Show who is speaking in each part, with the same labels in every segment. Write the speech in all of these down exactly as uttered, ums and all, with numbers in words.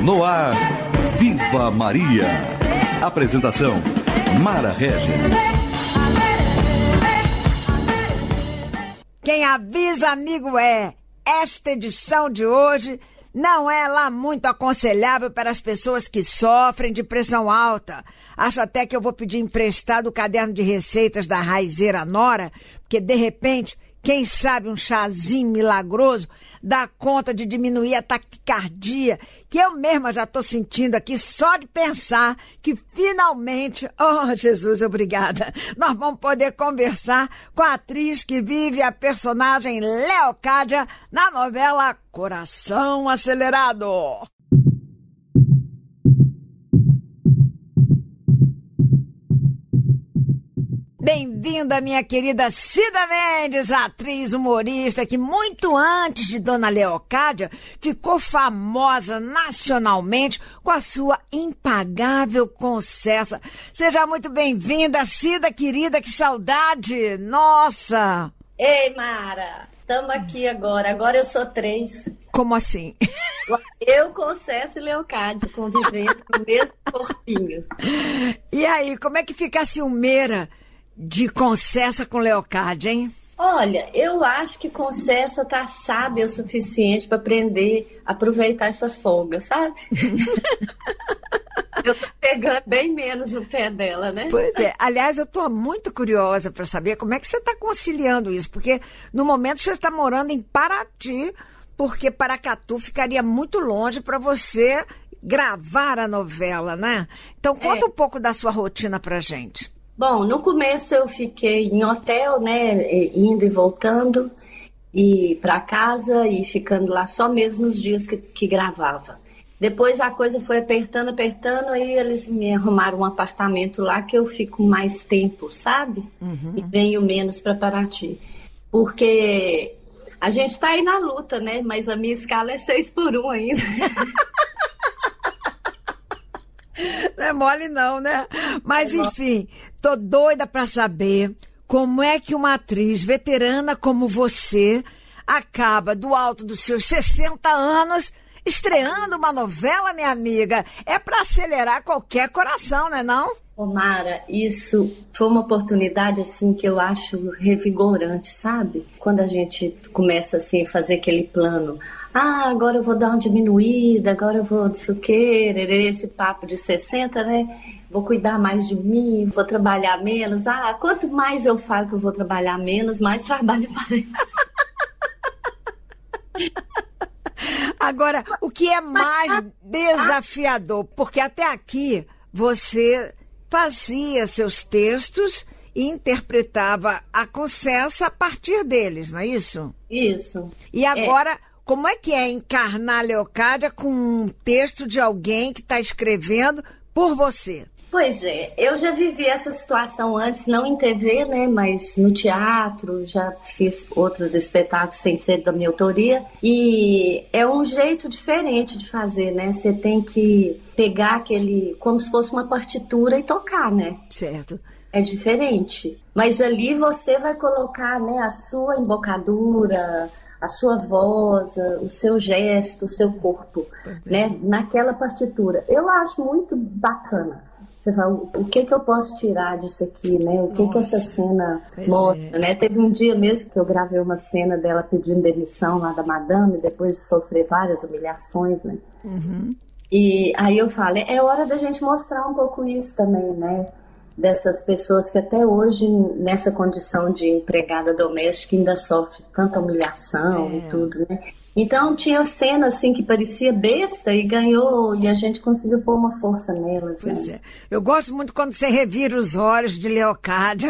Speaker 1: No ar, Viva Maria. Apresentação, Mara Regis.
Speaker 2: Quem avisa, amigo, é. Esta edição de hoje não é lá muito aconselhável para as pessoas que sofrem de pressão alta. Acho até que eu vou pedir emprestado o caderno de receitas da Raizeira Nora, porque de repente, quem sabe um chazinho milagroso dá conta de diminuir a taquicardia, que eu mesma já estou sentindo aqui só de pensar que finalmente, oh Jesus, obrigada, nós vamos poder conversar com a atriz que vive a personagem Leocádia na novela Coração Acelerado. Bem-vinda, minha querida Cida Mendes, atriz humorista que muito antes de Dona Leocádia ficou famosa nacionalmente com a sua impagável concessa. Seja muito bem-vinda, Cida querida, que saudade! Nossa!
Speaker 3: Ei, Mara, estamos aqui agora. Agora eu sou três.
Speaker 2: Como assim?
Speaker 3: Eu, Concessa e Leocádia, convivendo no mesmo corpinho.
Speaker 2: E aí, como é que fica a ciumeira de Concessa com Leocádia, hein?
Speaker 3: Olha, eu acho que Concessa tá sábia o suficiente para aprender a aproveitar essa folga, sabe? Eu tô pegando bem menos o pé dela, né?
Speaker 2: Pois é. Aliás, eu tô muito curiosa para saber como é que você tá conciliando isso, porque no momento você está morando em Paraty, porque Paracatu ficaria muito longe para você gravar a novela, né? Então conta é. um pouco da sua rotina pra gente.
Speaker 3: Bom, no começo eu fiquei em hotel, né, indo e voltando e para casa e ficando lá só mesmo nos dias que, que gravava. Depois a coisa foi apertando, apertando, aí eles me arrumaram um apartamento lá que eu fico mais tempo, sabe? Uhum. E venho menos para Paraty. Porque a gente tá aí na luta, né, mas a minha escala é seis por um ainda.
Speaker 2: Não é mole não, né? Mas enfim, tô doida pra saber como é que uma atriz veterana como você acaba do alto dos seus sessenta anos estreando uma novela, minha amiga. É pra acelerar qualquer coração, né não?
Speaker 3: Ô Mara, isso foi uma oportunidade assim que eu acho revigorante, sabe? Quando a gente começa assim a fazer aquele plano, ah, agora eu vou dar uma diminuída, agora eu vou não sei o quê, esse papo de sessenta, né? Vou cuidar mais de mim, vou trabalhar menos. Ah, quanto mais eu falo que eu vou trabalhar menos, mais trabalho parece.
Speaker 2: Agora, o que é mais desafiador? Porque até aqui você fazia seus textos e interpretava a Concessa a partir deles, não é isso?
Speaker 3: Isso.
Speaker 2: E agora, é. como é que é encarnar a Leocádia com um texto de alguém que está escrevendo por você?
Speaker 3: Pois é, eu já vivi essa situação antes, não em T V, né, mas no teatro, já fiz outros espetáculos sem ser da minha autoria, e é um jeito diferente de fazer, né, você tem que pegar aquele, como se fosse uma partitura e tocar, né?
Speaker 2: Certo.
Speaker 3: É diferente, mas ali você vai colocar, né, a sua embocadura, a sua voz, o seu gesto, o seu corpo, né, naquela partitura. Eu acho muito bacana. Você fala, o que que eu posso tirar disso aqui, né? O que Nossa, que essa cena mostra, é. né? Teve um dia mesmo que eu gravei uma cena dela pedindo demissão lá da madame, depois de sofrer várias humilhações, né? Uhum. E aí eu falo, é hora da gente mostrar um pouco isso também, né? Dessas pessoas que até hoje, nessa condição de empregada doméstica, ainda sofre tanta humilhação é. e tudo, né? Então tinha cena assim que parecia besta e ganhou, e a gente conseguiu pôr uma força nelas.
Speaker 2: Pois
Speaker 3: né?
Speaker 2: é. Eu gosto muito quando você revira os olhos de Leocádia.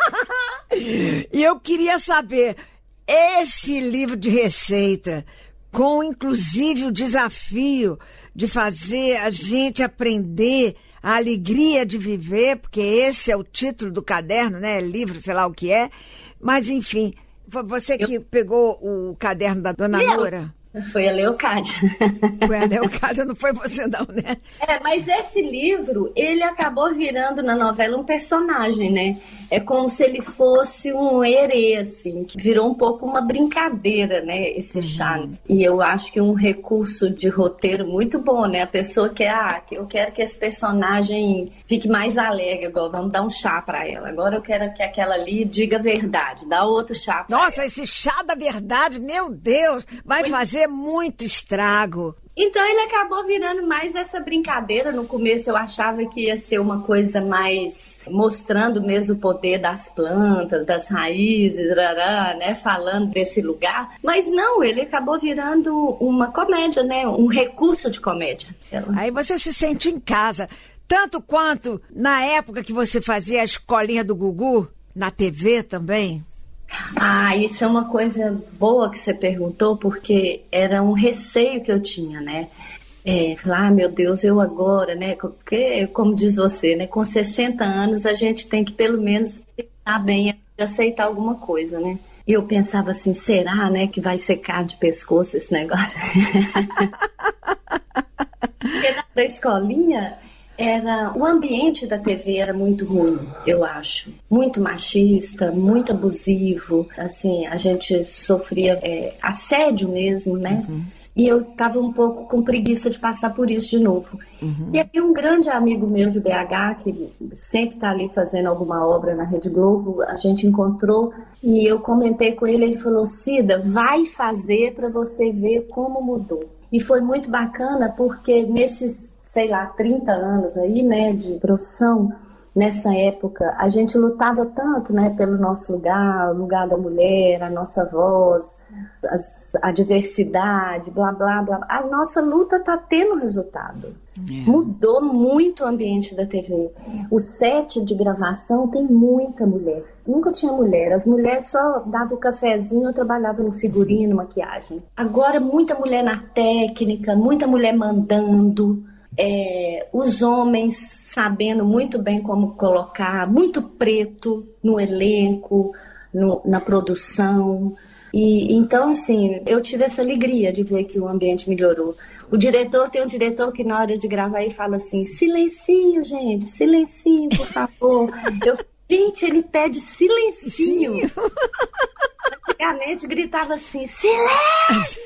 Speaker 2: E eu queria saber, esse livro de receita, com inclusive o desafio de fazer a gente aprender a alegria de viver, porque esse é o título do caderno, né? Livro, sei lá o que é. Mas, enfim, você que eu... pegou o caderno da Dona
Speaker 3: eu...
Speaker 2: Nora.
Speaker 3: Foi a Leocádia.
Speaker 2: Foi a Leocádia, não foi você não, né?
Speaker 3: É, mas esse livro, ele acabou virando na novela um personagem, né? É como se ele fosse um herê, assim, que virou um pouco uma brincadeira, né? Esse uhum. chá. E eu acho que um recurso de roteiro muito bom, né? A pessoa quer, ah, eu quero que esse personagem fique mais alegre, igual, vamos dar um chá pra ela. Agora eu quero que aquela ali diga a verdade, dá outro chá pra
Speaker 2: Nossa,
Speaker 3: ela.
Speaker 2: Esse chá da verdade, meu Deus, vai muito... fazer muito estrago.
Speaker 3: Então ele acabou virando mais essa brincadeira. No começo eu achava que ia ser uma coisa mais mostrando mesmo o poder das plantas, das raízes, rará, né? Falando desse lugar. Mas não, ele acabou virando uma comédia, né? Um recurso de comédia.
Speaker 2: Aí você se sente em casa. Tanto quanto na época que você fazia a escolinha do Gugu, na T V também.
Speaker 3: Ah, isso é uma coisa boa que você perguntou, porque era um receio que eu tinha, né? É, falar, ah, meu Deus, eu agora, né? Porque, como diz você, né? Com sessenta anos a gente tem que pelo menos pensar bem de aceitar alguma coisa, né? E eu pensava assim, será, né, que vai secar de pescoço esse negócio? Porque na escolinha... Era, o ambiente da T V era muito ruim, eu acho. Muito machista, muito abusivo. Assim, a gente sofria é, assédio mesmo, né? Uhum. E eu estava um pouco com preguiça de passar por isso de novo. Uhum. E aí um grande amigo meu de B H, que sempre está ali fazendo alguma obra na Rede Globo, a gente encontrou e eu comentei com ele, ele falou, Cida, vai fazer para você ver como mudou. E foi muito bacana porque nesses sei lá, trinta anos aí, né, de profissão, nessa época, a gente lutava tanto, né, pelo nosso lugar, o lugar da mulher, a nossa voz, as, a diversidade, blá, blá, blá. A nossa luta tá tendo resultado. É. Mudou muito o ambiente da T V. O set de gravação tem muita mulher. Nunca tinha mulher. As mulheres só davam o cafezinho, eu trabalhava no figurino, maquiagem. Agora, muita mulher na técnica, muita mulher mandando. É, os homens sabendo muito bem como colocar, muito preto no elenco, no, na produção. E então, assim, eu tive essa alegria de ver que o ambiente melhorou. O diretor, tem um diretor que na hora de gravar aí fala assim, silencinho, gente, silencinho, por favor. Eu, gente, ele pede silencinho. Antigamente gritava assim, silêncio!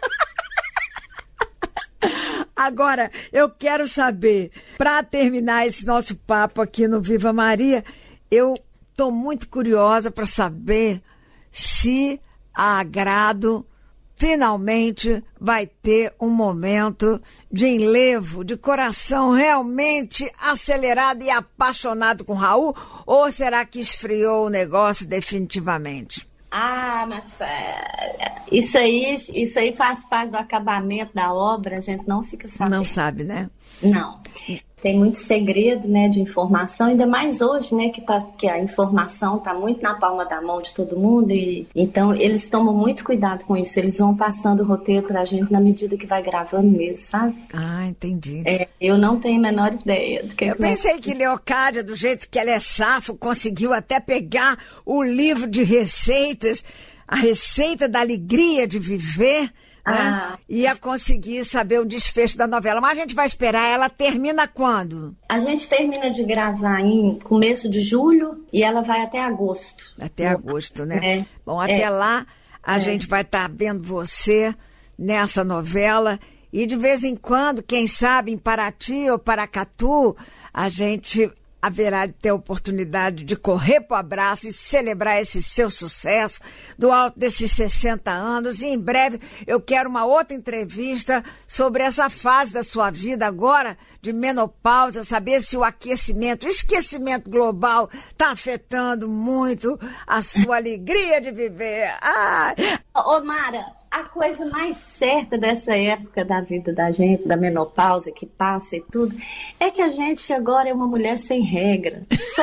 Speaker 2: Agora, eu quero saber, para terminar esse nosso papo aqui no Viva Maria, eu estou muito curiosa para saber se a Agrado finalmente vai ter um momento de enlevo, de coração realmente acelerado e apaixonado com Raul, ou será que esfriou o negócio definitivamente?
Speaker 3: Ah, minha filha, isso aí, isso aí faz parte do acabamento da obra, a gente não fica sabendo.
Speaker 2: Não sabe, né?
Speaker 3: Não. Tem muito segredo, né, de informação, ainda mais hoje, né, que, tá, que a informação está muito na palma da mão de todo mundo, e então eles tomam muito cuidado com isso, eles vão passando o roteiro pra gente na medida que vai gravando mesmo, sabe?
Speaker 2: Ah, entendi.
Speaker 3: É, eu não tenho a menor ideia do que...
Speaker 2: Eu pensei que Leocádia, do jeito que ela é safo, conseguiu até pegar o livro de receitas, a receita da alegria de viver... Ah, né? Ia conseguir saber o desfecho da novela. Mas a gente vai esperar. Ela termina quando?
Speaker 3: A gente termina de gravar em começo de julho e ela vai até agosto.
Speaker 2: Até no... agosto, né?
Speaker 3: É,
Speaker 2: Bom, até é, lá a é. gente vai estar tá vendo você nessa novela. E de vez em quando, quem sabe, em Paraty ou Paracatu, a gente haverá de ter a oportunidade de correr para o abraço e celebrar esse seu sucesso do alto desses sessenta anos. E em breve eu quero uma outra entrevista sobre essa fase da sua vida agora de menopausa, saber se o aquecimento, o esquecimento global está afetando muito a sua alegria de viver. Ah.
Speaker 3: Ô, Mara, a coisa mais certa dessa época da vida da gente, da menopausa que passa e tudo, é que a gente agora é uma mulher sem regra. Só...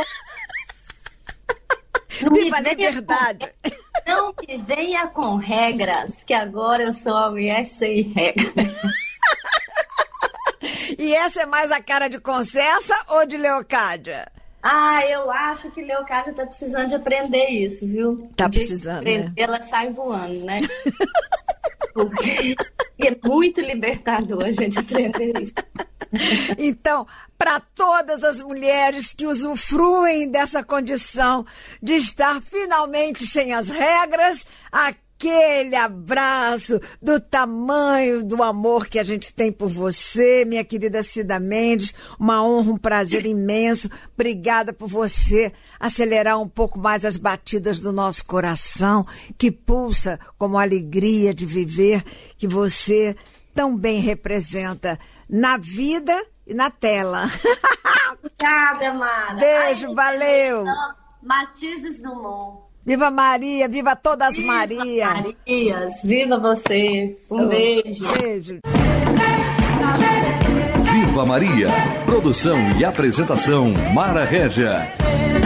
Speaker 2: Não Viva me a liberdade!
Speaker 3: Com... Não me venha com regras, que agora eu sou uma mulher sem regra.
Speaker 2: E essa é mais a cara de Concessa ou de Leocádia?
Speaker 3: Ah, eu acho que Leocádia tá precisando de aprender isso, viu?
Speaker 2: Tá
Speaker 3: de
Speaker 2: precisando,
Speaker 3: aprender,
Speaker 2: né?
Speaker 3: Ela sai voando, né? porque é muito libertador a gente aprender isso.
Speaker 2: Então, para todas as mulheres que usufruem dessa condição de estar finalmente sem as regras, aquele abraço do tamanho do amor que a gente tem por você, minha querida Cida Mendes. Uma honra, um prazer imenso. Obrigada por você acelerar um pouco mais as batidas do nosso coração, que pulsa como a alegria de viver, que você tão bem representa na vida e na tela.
Speaker 3: Obrigada, Mara.
Speaker 2: Beijo,
Speaker 3: Ai,
Speaker 2: valeu.
Speaker 3: Matizes do mundo.
Speaker 2: Viva Maria, viva todas
Speaker 3: Viva
Speaker 2: Maria.
Speaker 3: Marias, viva você. Um
Speaker 2: Oh,
Speaker 3: beijo.
Speaker 2: Beijo.
Speaker 1: Viva Maria. Produção e apresentação Mara Régia.